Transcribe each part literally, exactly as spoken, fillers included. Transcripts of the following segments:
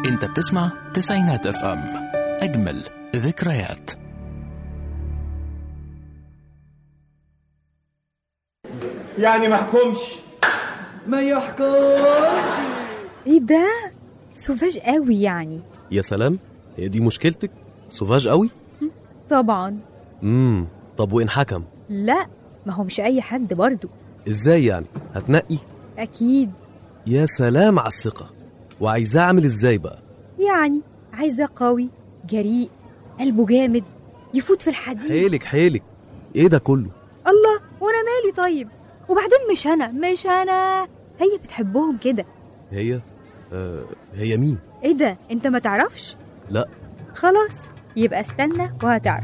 انت بتسمع تسعينات اف ام، اجمل ذكريات. يعني ما حكمش ما يحكمش. ايه ده؟ سوفاج قوي يعني. يا سلام، هي دي مشكلتك؟ سوفاج قوي؟ طبعا. امم طب وإن حكم؟ لا، ما هو مش اي حد برضو. ازاي يعني؟ هتنقي؟ اكيد. يا سلام على الثقة. وعايزاه اعمل ازاي بقى؟ يعني عايزاه قوي جريء قلبه جامد يفوت في الحديد. حيلك حيلك، ايه ده كله؟ الله، وانا مالي طيب؟ وبعدين مش انا مش انا هي بتحبهم كده. هي آه هي مين؟ ايه ده، انت ما تعرفش؟ لا. خلاص يبقى استنى وهتعرف.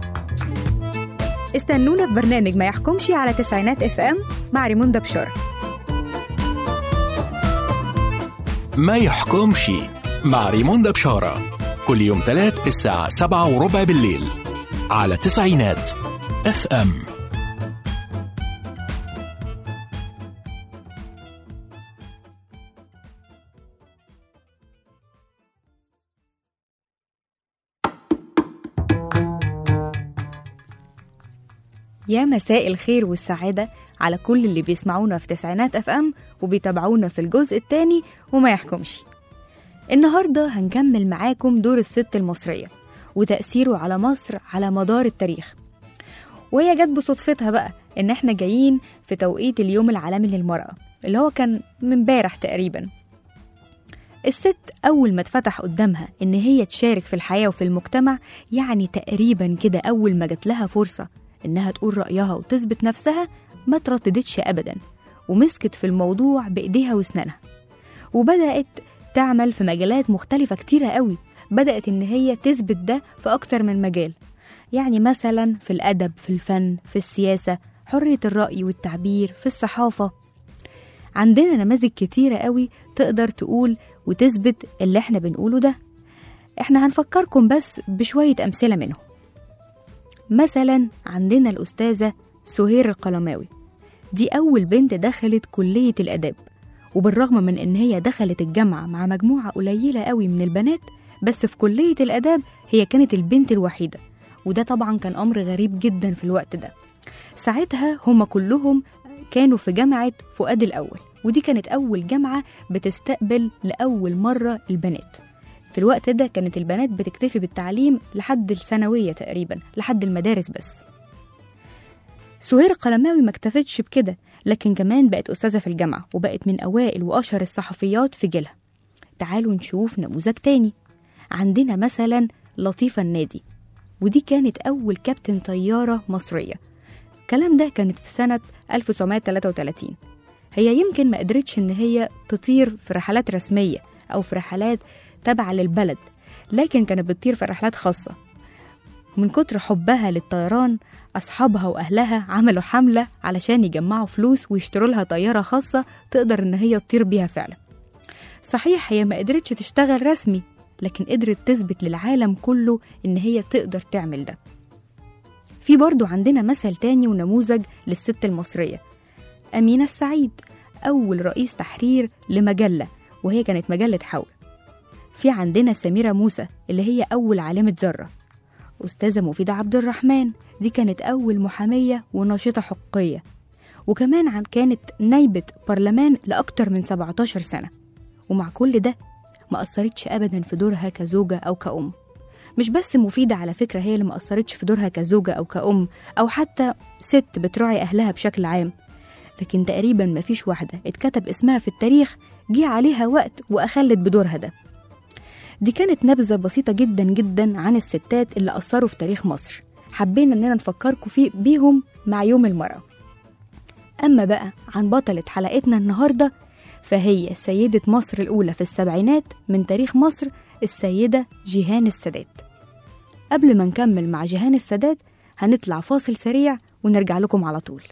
استنونا في برنامج ما يحكمش على تسعينات اف ام مع ريموندا بشارة. ما يحكمش مع ريموندا بشارة، كل يوم ثلاث الساعة سبعة وربع بالليل على تسعينات اف ام. يا مساء الخير والسعادة على كل اللي بيسمعونا في تسعينات اف ام وبيتابعونا في الجزء الثاني وما يحكمش. النهاردة هنكمل معاكم دور الست المصرية وتأثيره على مصر على مدار التاريخ. وهي جت بصدفتها بقى ان احنا جايين في توقيت اليوم العالمي للمرأة اللي هو كان من امبارح تقريبا. الست أول ما اتفتح قدامها ان هي تشارك في الحياة وفي المجتمع، يعني تقريبا كده أول ما جت لها فرصة إنها تقول رأيها وتثبت نفسها، ما ترددتش أبدا ومسكت في الموضوع بإيديها وسنانها، وبدأت تعمل في مجالات مختلفة كتيرة قوي. بدأت إن هي تثبت ده في أكتر من مجال، يعني مثلا في الأدب، في الفن، في السياسة، حرية الرأي والتعبير، في الصحافة. عندنا نماذج كتيرة قوي تقدر تقول وتثبت اللي احنا بنقوله ده. احنا هنفكركم بس بشوية أمثلة منهم. مثلا عندنا الأستاذة سهير القلماوي، دي أول بنت دخلت كلية الأداب، وبالرغم من إن هي دخلت الجامعة مع مجموعة قليلة قوي من البنات، بس في كلية الأداب هي كانت البنت الوحيدة، وده طبعا كان أمر غريب جدا في الوقت ده. ساعتها هم كلهم كانوا في جامعة فؤاد الأول، ودي كانت أول جامعة بتستقبل لأول مرة البنات. في الوقت ده كانت البنات بتكتفي بالتعليم لحد الثانوية تقريبا، لحد المدارس بس. سهير القلماوي ما اكتفتش بكده، لكن كمان بقت أستاذة في الجامعة، وبقت من أوائل وأشهر الصحفيات في جيلها. تعالوا نشوف نموذج تاني. عندنا مثلا لطيفة النادي، ودي كانت أول كابتن طيارة مصرية. الكلام ده كانت في سنة ألف وتسعمائة وثلاثة وثلاثين. هي يمكن ما قدرتش إن هي تطير في رحلات رسمية أو في رحلات تابعة للبلد، لكن كانت بتطير في رحلات خاصة. من كتر حبها للطيران، أصحابها وأهلها عملوا حملة علشان يجمعوا فلوس ويشتروا لها طيارة خاصة تقدر إن هي تطير بيها فعلا. صحيح هي ما قدرتش تشتغل رسمي، لكن قدرت تثبت للعالم كله إن هي تقدر تعمل ده. في برضو عندنا مثل تاني ونموذج للست المصرية، أمينة السعيد، أول رئيس تحرير لمجلة، وهي كانت مجلة حول. في عندنا سميرة موسى اللي هي أول عالمة ذرة. أستاذة مفيدة عبد الرحمن، دي كانت أول محامية وناشطة حقوقية، وكمان عن كانت نايبة برلمان لأكتر من سبعة عشر سنة. ومع كل ده ما أثرتش أبدا في دورها كزوجة أو كأم. مش بس مفيدة على فكرة هي اللي ما أثرتش في دورها كزوجة أو كأم أو حتى ست بتراعي أهلها بشكل عام، لكن تقريبا ما فيش واحدة اتكتب اسمها في التاريخ جه عليها وقت وأخلت بدورها ده. دي كانت نبذة بسيطة جدا جدا عن الستات اللي أثروا في تاريخ مصر، حبينا أننا نفكركم فيه بيهم مع يوم المرأة. أما بقى عن بطلة حلقتنا النهاردة، فهي سيدة مصر الأولى في السبعينات من تاريخ مصر، السيدة جيهان السادات. قبل ما نكمل مع جيهان السادات هنطلع فاصل سريع ونرجع لكم على طول.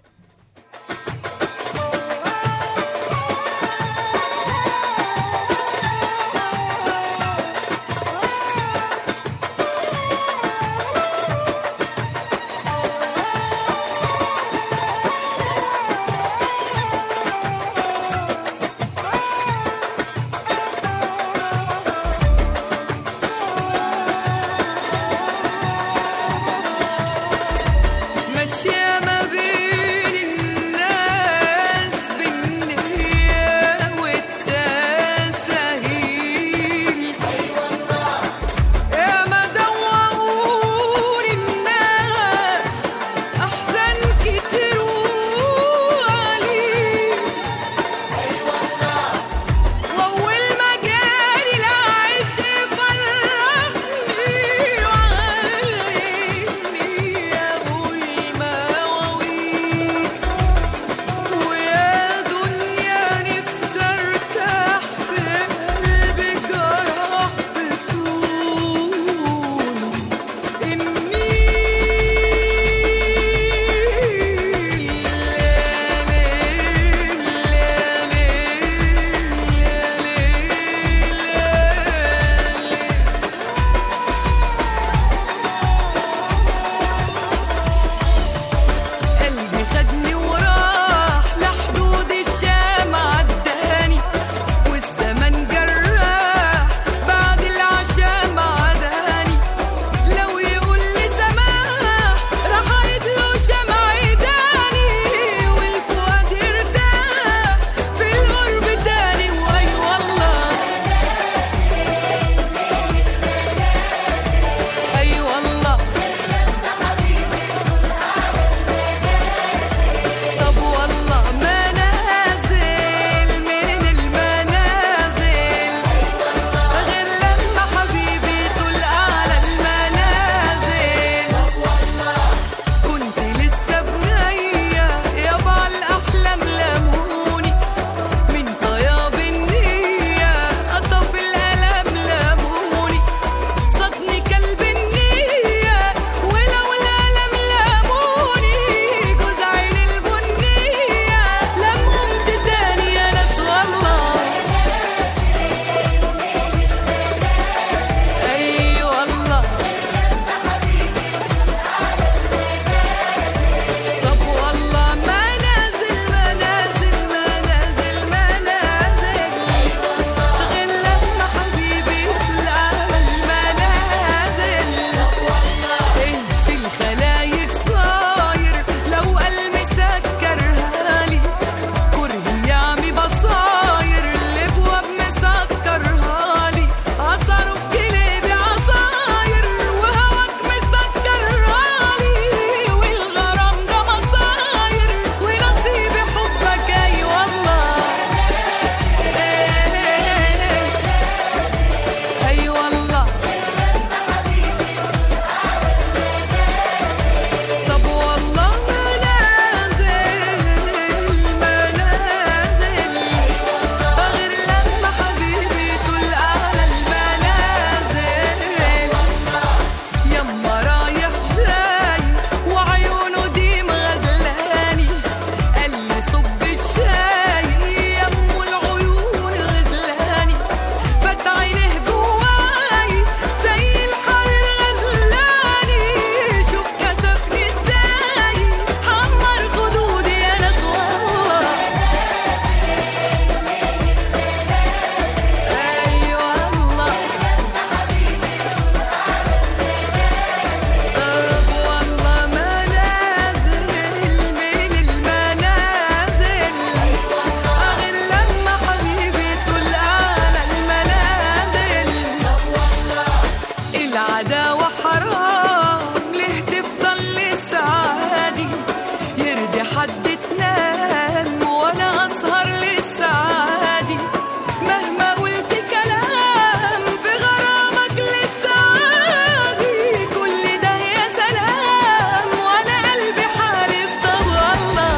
عداوة حرام ليه تفضل لسه عادي يرضي حد تنام وانا اسهر لسه عادي مهما قلت كلام في غرامك لسه عادي كل ده يا سلام وانا قلبي حالف طب والله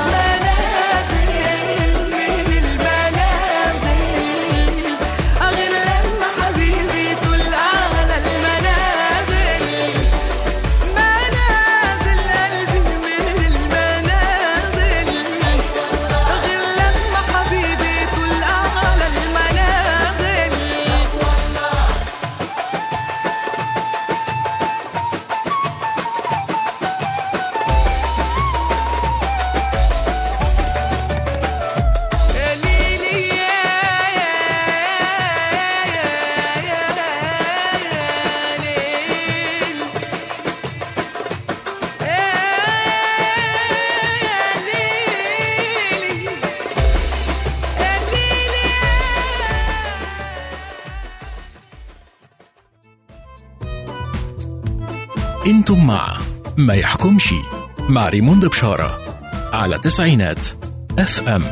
منازل من المنازل غير لما حبيبي طول اعلى المنازل منازل قلبي من المنازل غير لما حبيبي طول اعلى المنازل يا ليلي يا يا يا ليل يا ليلي يا ليلي انتم مع ما يحكمش مع ريموند بشارة على تسعينات اف ام.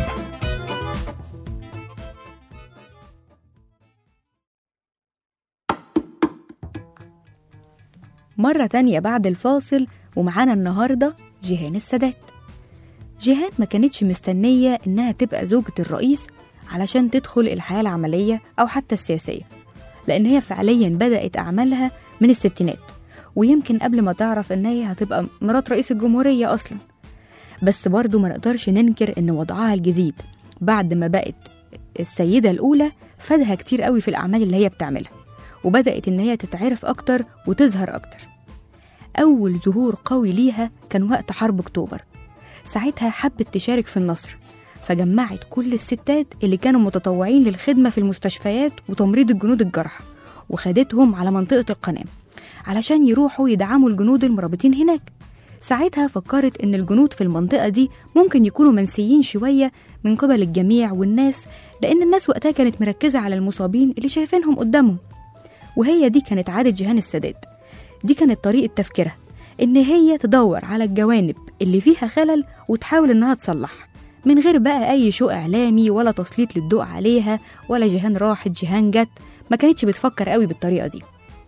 مرة تانية بعد الفاصل ومعانا النهاردة جيهان السادات. جيهان ما كانتش مستنية إنها تبقى زوجة الرئيس علشان تدخل الحياة العملية أو حتى السياسية، لأن هي فعليا بدأت أعمالها من الستينات، ويمكن قبل ما تعرف إن هي هتبقى مرات رئيس الجمهورية أصلا. بس برضو ما نقدرش ننكر إن وضعها الجديد بعد ما بقت السيدة الأولى فادها كتير قوي في الأعمال اللي هي بتعملها، وبدأت إن هي تتعرف أكتر وتظهر أكتر. أول ظهور قوي ليها كان وقت حرب أكتوبر. ساعتها حبت تشارك في النصر، فجمعت كل الستات اللي كانوا متطوعين للخدمة في المستشفيات وتمريض الجنود الجرحى، وخدتهم على منطقة القناة علشان يروحوا يدعموا الجنود المرابطين هناك. ساعتها فكرت إن الجنود في المنطقة دي ممكن يكونوا منسيين شوية من قبل الجميع والناس، لأن الناس وقتها كانت مركزة على المصابين اللي شايفينهم قدامهم. وهي دي كانت عادة جيهان السادات، دي كانت طريقة تفكيرها، إن هي تدور على الجوانب اللي فيها خلل وتحاول إنها تصلح، من غير بقى أي شو إعلامي ولا تسليط للضوء عليها، ولا جيهان راحت جيهان جت. ما كانتش بتفكر قوي بالطريقة دي.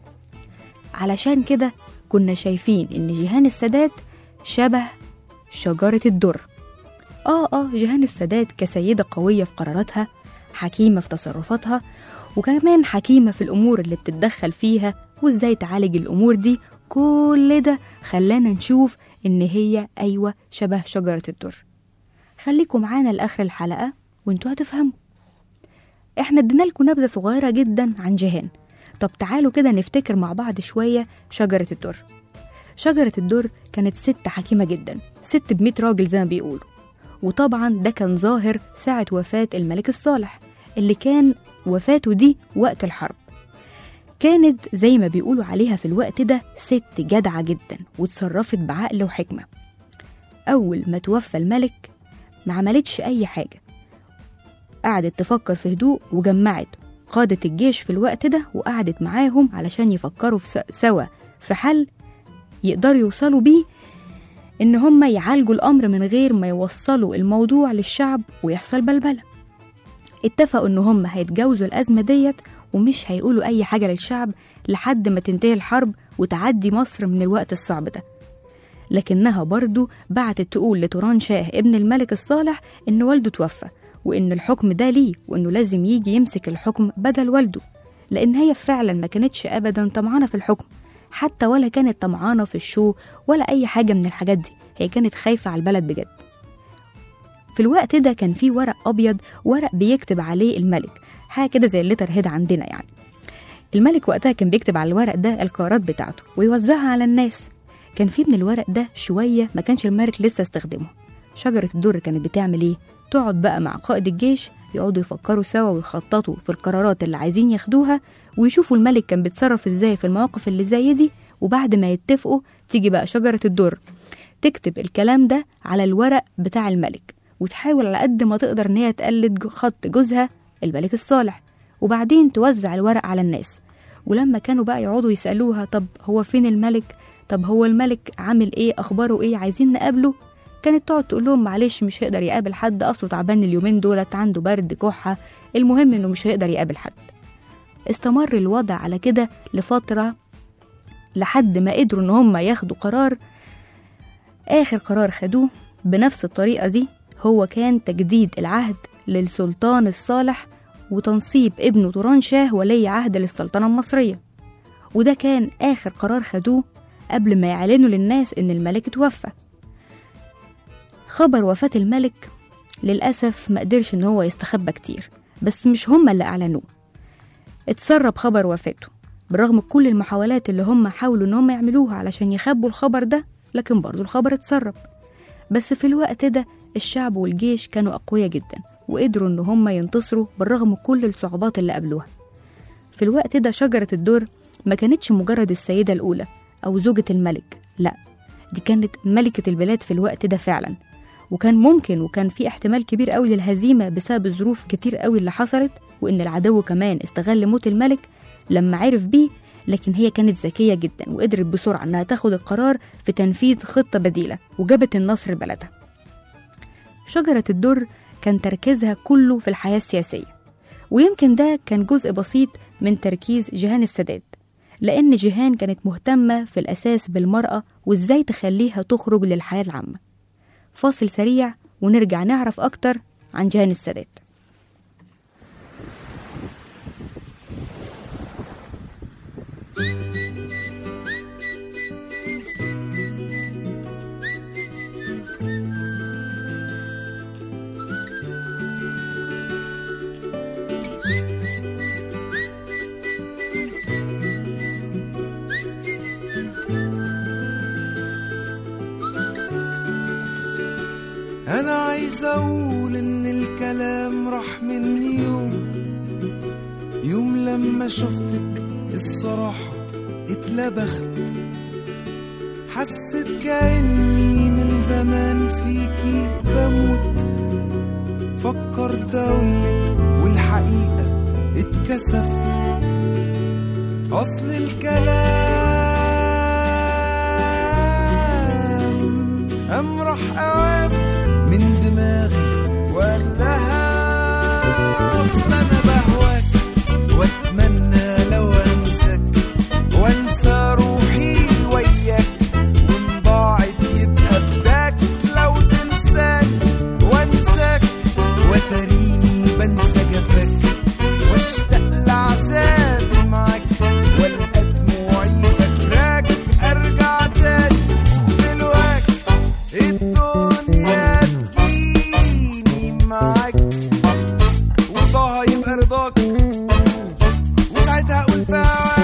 علشان كده كنا شايفين إن جيهان السادات شبه شجرة الدر. آه آه جيهان السادات كسيدة قوية في قراراتها، حكيمة في تصرفاتها، وكمان حكيمة في الأمور اللي بتتدخل فيها وإزاي تعالج الأمور دي. كل ده خلانا نشوف إن هي أيوة شبه شجرة الدر. خليكم معانا لآخر الحلقة وانتوا هتفهموا. احنا ادينا لكم نبذة صغيرة جدا عن جيهان. طب تعالوا كده نفتكر مع بعض شوية شجرة الدر. شجرة الدر كانت ست حكيمة جدا، ست بميت راجل زي ما بيقولوا. وطبعا ده كان ظاهر ساعة وفاة الملك الصالح، اللي كان وفاته دي وقت الحرب. كانت زي ما بيقولوا عليها في الوقت ده ست جدعة جدا، وتصرفت بعقل وحكمة. أول ما توفى الملك ما عملتش أي حاجة، قعدت تفكر في هدوء، وجمعت قادة الجيش في الوقت ده وقعدت معاهم علشان يفكروا في سوا في حل يقدروا يوصلوا بيه إن هم يعالجوا الأمر من غير ما يوصلوا الموضوع للشعب ويحصل بلبلة. اتفقوا إن هم هيتجاوزوا الأزمة ديت ومش هيقولوا أي حاجة للشعب لحد ما تنتهي الحرب وتعدي مصر من الوقت الصعب ده. لكنها برضو بعتت تقول لتوران شاه ابن الملك الصالح إن والده توفى، وإن الحكم ده ليه، وإنه لازم يجي يمسك الحكم بدل والده، لأن هي فعلا ما كانتش أبدا طمعانة في الحكم، حتى ولا كانت طمعانة في الشو ولا أي حاجة من الحاجات دي. هي كانت خايفة على البلد بجد. في الوقت ده كان في ورق أبيض، ورق بيكتب عليه الملك، حاجة كده زي الليتر هيد عندنا يعني. الملك وقتها كان بيكتب على الورق ده القرارات بتاعته ويوزعها على الناس. كان في من الورق ده شوية ما كانش الملك لسه استخدمه. شجرة الدر كانت بتعمل ايه؟ تقعد بقى مع قائد الجيش يقعدوا يفكروا سوا ويخططوا في القرارات اللي عايزين ياخدوها، ويشوفوا الملك كان بيتصرف ازاي في المواقف اللي زي دي. وبعد ما يتفقوا تيجي بقى شجرة الدر تكتب الكلام ده على الورق بتاع الملك، وتحاول على قد ما تقدر ان هي تقلد خط جوزها الملك الصالح، وبعدين توزع الورق على الناس. ولما كانوا بقى يقعدوا يسألوها طب هو فين الملك، طب هو الملك عامل ايه، اخباره ايه، عايزين نقابله، كانت تقعد تقول لهم معلش مش هيقدر يقابل حد، اصله تعبان اليومين دولت، عنده برد كحة، المهم انه مش هيقدر يقابل حد. استمر الوضع على كده لفترة لحد ما قدروا ان هم ياخدوا قرار. اخر قرار خدوه بنفس الطريقة دي هو كان تجديد العهد للسلطان الصالح وتنصيب ابنه توران شاه ولي عهد للسلطنة المصرية، وده كان آخر قرار خدوه قبل ما يعلنوا للناس إن الملك توفى. خبر وفاة الملك للأسف ما قدرش إن هو يستخبى كتير، بس مش هما اللي أعلنوه، اتسرب خبر وفاته بالرغم كل المحاولات اللي هم حاولوا إن هم يعملوها علشان يخبوا الخبر ده، لكن برضو الخبر اتسرب. بس في الوقت ده الشعب والجيش كانوا أقوياء جدا وقدروا إن هم ينتصروا بالرغم كل الصعوبات اللي قابلوها. في الوقت ده شجرة الدر ما كانتش مجرد السيدة الأولى أو زوجة الملك، لا دي كانت ملكة البلاد في الوقت ده فعلا، وكان ممكن وكان في احتمال كبير قوي للهزيمة بسبب الظروف كتير قوي اللي حصلت، وإن العدو كمان استغل موت الملك لما عرف بيه، لكن هي كانت ذكية جدا وقدرت بسرعة إنها تاخد القرار في تنفيذ خطة بديلة وجابت النصر لبلدها. شجرة الدر كان تركيزها كله في الحياة السياسية، ويمكن ده كان جزء بسيط من تركيز جيهان السادات، لأن جيهان كانت مهتمة في الأساس بالمرأة وإزاي تخليها تخرج للحياة العامة. فاصل سريع ونرجع نعرف أكتر عن جيهان السادات. أنا عايز أقول إن الكلام راح مني يوم يوم لما شفتك الصراحة اتلبخت، حسيت كأني من زمان فيكي بموت، فكرت أقولك والحقيقة اتكسفت، أصل الكلام أم راح أوام من دماغي وقالها، أصل أنا بهواك وأتمنى لو أنساك وأنسى روحي وياك، وإن ضاعت يبقى فداك لو تنساك وأنساك، وتريني بنسى جفاك واشتاق لعذابي معاك، والقى دموعي فاكراك أرجع تاني دلوقتي الدنيا معاك وضاها يبقى رضاك، وساعتها اقول فواك.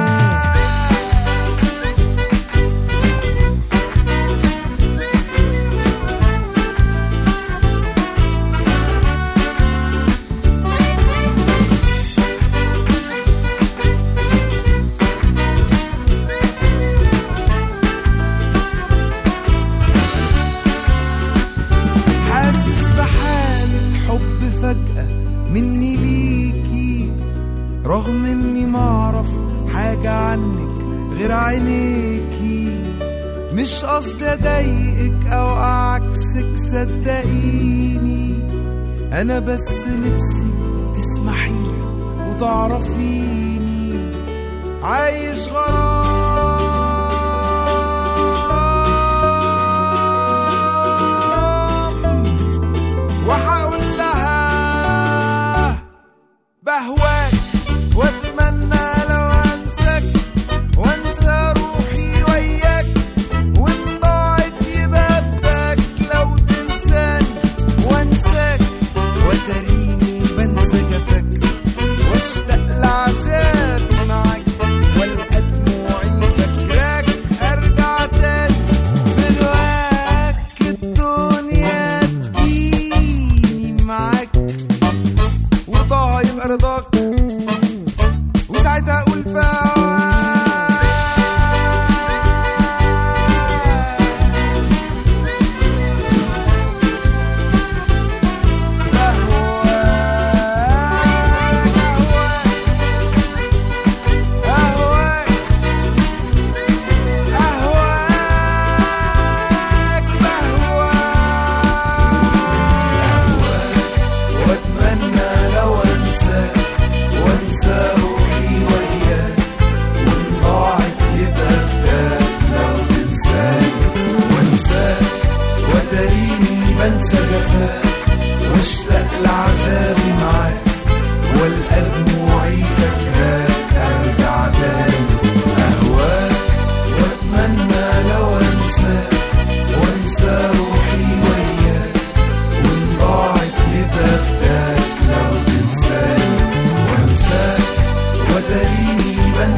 حاسس بحالة حب فجأة مني ليكي، رغم اني معرف حاجة عنك غير عينيكي، مش قصدي اضايقك او اعكسك صدقيني، انا بس نفسي تسمحيلي وتعرفيني عايش غرام، وهقول لها بهواك واتمنى لو انساك وانسى روحي وياك، وان ضاعت يبقى فداك لو تنساني وانساك، وتريني بنسى جفاك واشتاق لعذابي معاك، والقى دموعي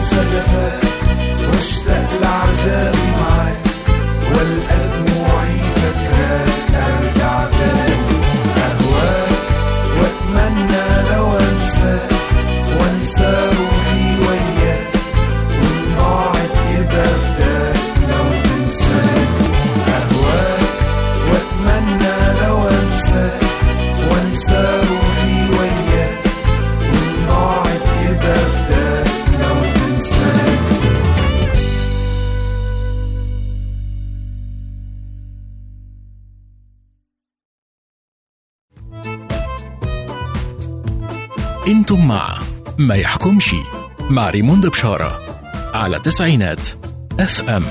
وانسى جفاك واشتاق لعذابي معاك والقى دموعي فاكراك ارجع تاني اهواك واتمنى لو انساك وانسى روحي وياك وان ضاعت يبقى فداك لو تنساك اهواك واتمنى لو انساك وانسى روحي وياك وان ضاعت يبقى فداك لو تنساك. انتم مع ما يحكمش مع ريموند بشارة على تسعينات اف ام.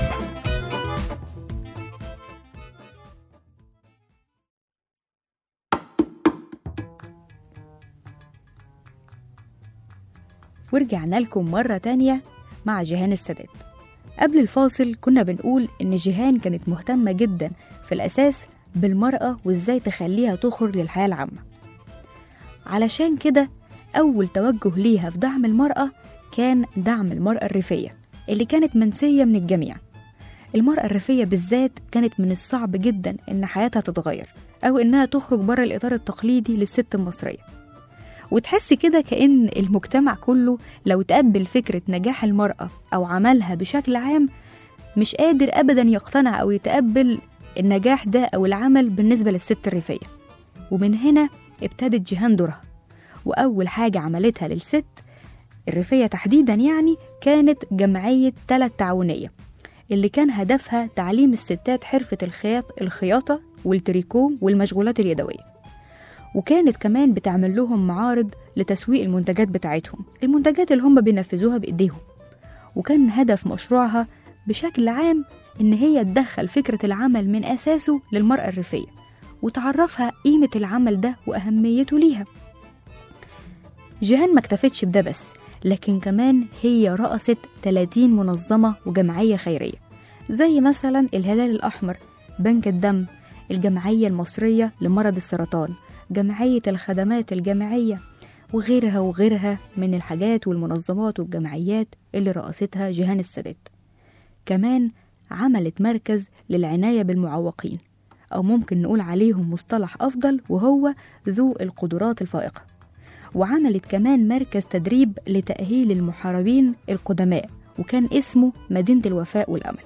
ورجعنا لكم مرة تانية مع جيهان السادات. قبل الفاصل كنا بنقول إن جيهان كانت مهتمة جدا في الأساس بالمرأة وإزاي تخليها تخرج للحياة العامة. علشان كده أول توجه ليها في دعم المرأة كان دعم المرأة الريفية اللي كانت منسية من الجميع. المرأة الريفية بالذات كانت من الصعب جدا إن حياتها تتغير أو إنها تخرج بره الإطار التقليدي للست المصرية. وتحس كده كأن المجتمع كله لو تقبل فكرة نجاح المرأة أو عملها بشكل عام مش قادر أبدا يقتنع أو يتقبل النجاح ده أو العمل بالنسبة للست الريفية. ومن هنا ابتدت جيهان دورها، وأول حاجة عملتها للست الريفية تحديدا يعني كانت جمعية تلات تعاونية اللي كان هدفها تعليم الستات حرفة الخياط الخياطة والتريكو والمشغولات اليدوية. وكانت كمان بتعمل لهم معارض لتسويق المنتجات بتاعتهم، المنتجات اللي هم بينفذوها بإيديهم. وكان هدف مشروعها بشكل عام إن هي تدخل فكرة العمل من أساسه للمرأة الريفية وتعرفها قيمة العمل ده وأهميته ليها. جيهان ما اكتفتش بده بس، لكن كمان هي رأست ثلاثين منظمة وجمعية خيرية زي مثلا الهلال الأحمر، بنك الدم، الجمعية المصرية لمرض السرطان، جمعية الخدمات الجامعية، وغيرها وغيرها من الحاجات والمنظمات والجمعيات اللي رأستها جيهان السادات. كمان عملت مركز للعناية بالمعوقين، أو ممكن نقول عليهم مصطلح أفضل وهو ذو القدرات الفائقة. وعملت كمان مركز تدريب لتأهيل المحاربين القدماء وكان اسمه مدينة الوفاء والأمل.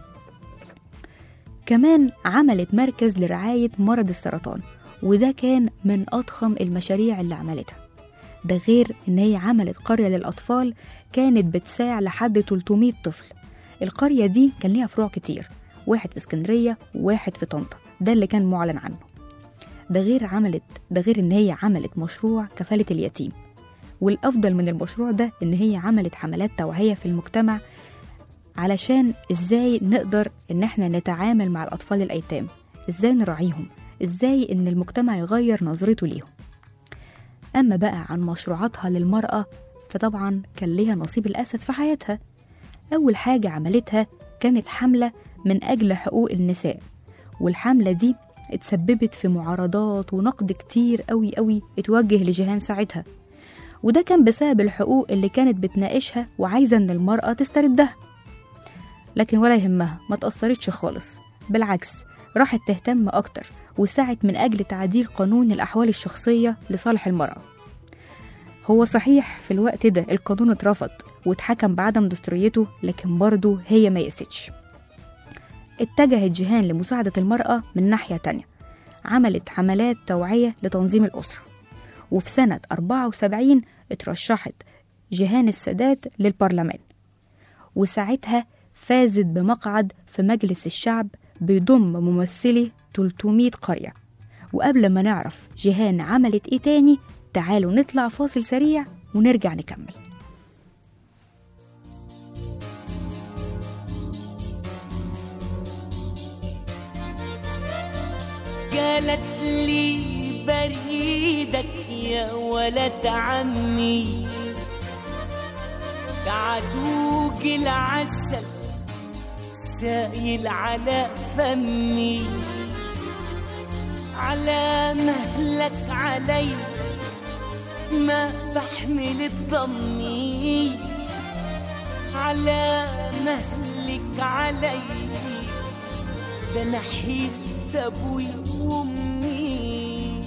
كمان عملت مركز لرعاية مرض السرطان، وده كان من أضخم المشاريع اللي عملتها. ده غير إن هي عملت قرية للأطفال كانت بتساع لحد ثلاثمية طفل. القرية دي كان ليها فروع كتير، واحد في اسكندرية وواحد في طنطا، ده اللي كان معلن عنه. ده غير عملت ده غير إن هي عملت مشروع كفالة اليتيم. والأفضل من المشروع ده إن هي عملت حملات توعية في المجتمع علشان إزاي نقدر إن احنا نتعامل مع الأطفال الأيتام، إزاي نراعيهم، إزاي إن المجتمع يغير نظرته ليهم. أما بقى عن مشروعاتها للمرأة فطبعا كان ليها نصيب الأسد في حياتها. أول حاجة عملتها كانت حملة من أجل حقوق النساء، والحملة دي اتسببت في معارضات ونقد كتير قوي قوي اتوجه لجيهان ساعتها، وده كان بسبب الحقوق اللي كانت بتناقشها وعايزة إن المرأة تستردها. لكن ولا يهمها، ما تأثرتش خالص، بالعكس راحت تهتم أكتر وسعت من أجل تعديل قانون الأحوال الشخصية لصالح المرأة. هو صحيح في الوقت ده القانون اترفض واتحكم بعدم دستوريته، لكن برضه هي ما يأستش. اتجهت جيهان لمساعدة المرأة من ناحية تانية، عملت حملات توعية لتنظيم الأسرة. وفي سنة أربعة وسبعين اترشحت جيهان السادات للبرلمان، وساعتها فازت بمقعد في مجلس الشعب بيضم ممثلي ثلاثمية قرية. وقبل ما نعرف جيهان عملت ايه تاني، تعالوا نطلع فاصل سريع ونرجع نكمل. قالت لي بريدك يا ولد عمي، بعدوق العسل سايل على فمي، على مهلك علي ما بحمل الضمي، على مهلك علي، ده انا حيت ابوي وامي.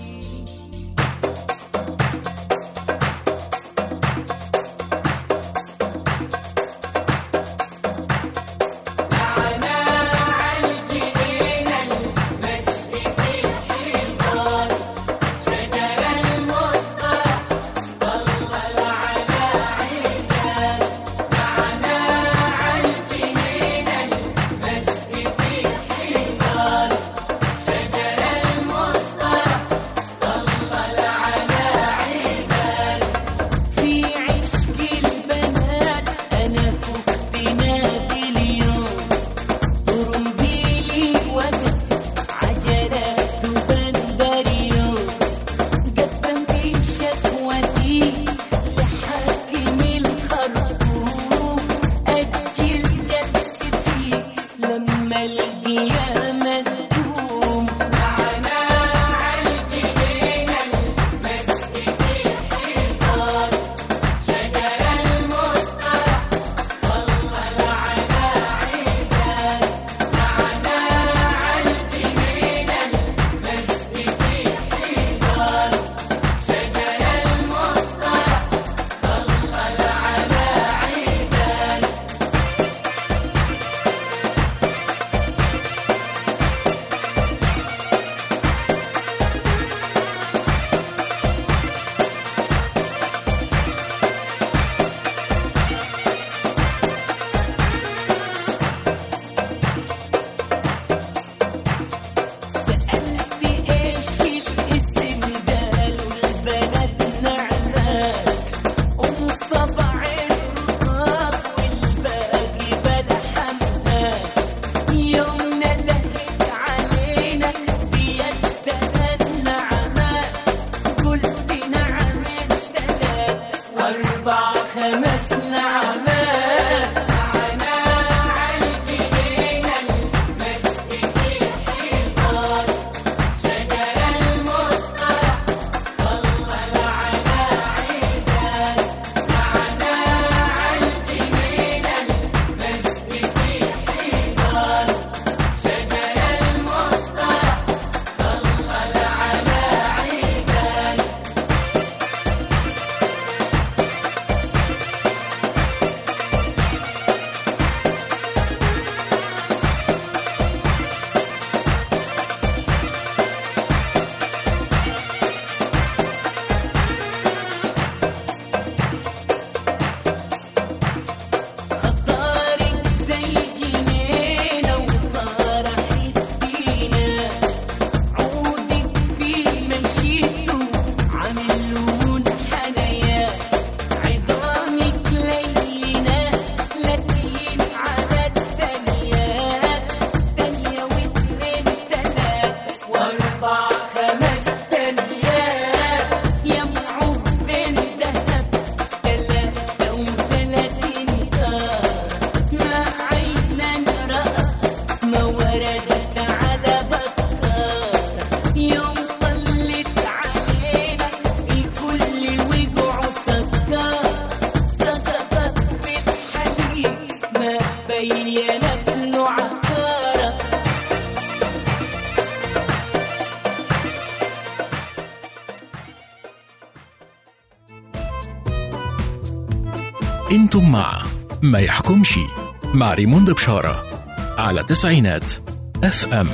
انتم مع ما يحكمش مع ريموند بشارة على تسعينات اف ام.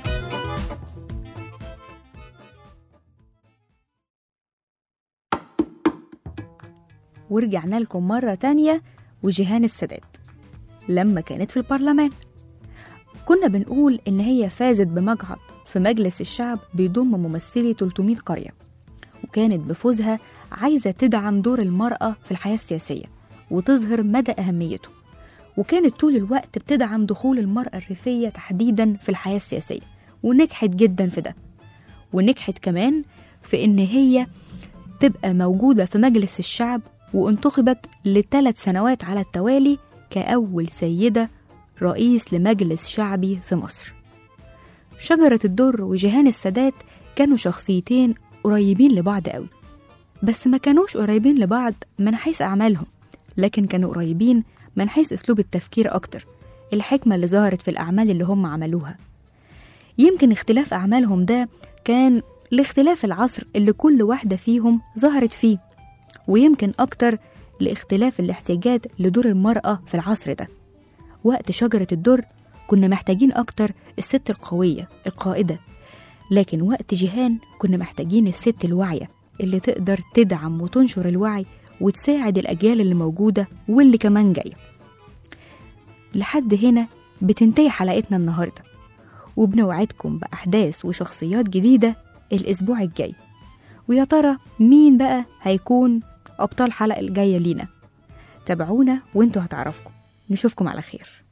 ورجعنا لكم مرة تانية. وجيهان السادات لما كانت في البرلمان كنا بنقول إن هي فازت بمقعد في مجلس الشعب بيضم ممثلي ثلاثمائة قرية، وكانت بفوزها عايزة تدعم دور المرأة في الحياة السياسية وتظهر مدى أهميته، وكانت طول الوقت بتدعم دخول المرأة الريفية تحديدا في الحياة السياسية، ونجحت جدا في ده. ونجحت كمان في إن هي تبقى موجودة في مجلس الشعب، وانتخبت لثلاث سنوات على التوالي كأول سيدة رئيس لمجلس شعبي في مصر. شجرة الدر وجيهان السادات كانوا شخصيتين قريبين لبعض قوي، بس ما كانوش قريبين لبعض من حيث أعمالهم، لكن كانوا قريبين من حيث أسلوب التفكير أكتر، الحكمة اللي ظهرت في الأعمال اللي هم عملوها. يمكن اختلاف أعمالهم ده كان لاختلاف العصر اللي كل واحدة فيهم ظهرت فيه، ويمكن أكتر لاختلاف الاحتياجات لدور المرأة في العصر ده. وقت شجرة الدر كنا محتاجين أكتر الست القوية القائدة، لكن وقت جيهان كنا محتاجين الست الواعية اللي تقدر تدعم وتنشر الوعي وتساعد الأجيال اللي موجودة واللي كمان جاية. لحد هنا بتنتهي حلقتنا النهاردة، وبنوعدكم بأحداث وشخصيات جديدة الأسبوع الجاي. ويا ترى مين بقى هيكون أبطال حلقة الجاية لينا؟ تابعونا وانتوا هتعرفكم. نشوفكم على خير.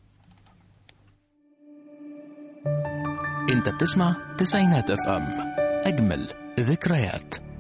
انت بتسمع تسعينات اف ام، اجمل ذكريات.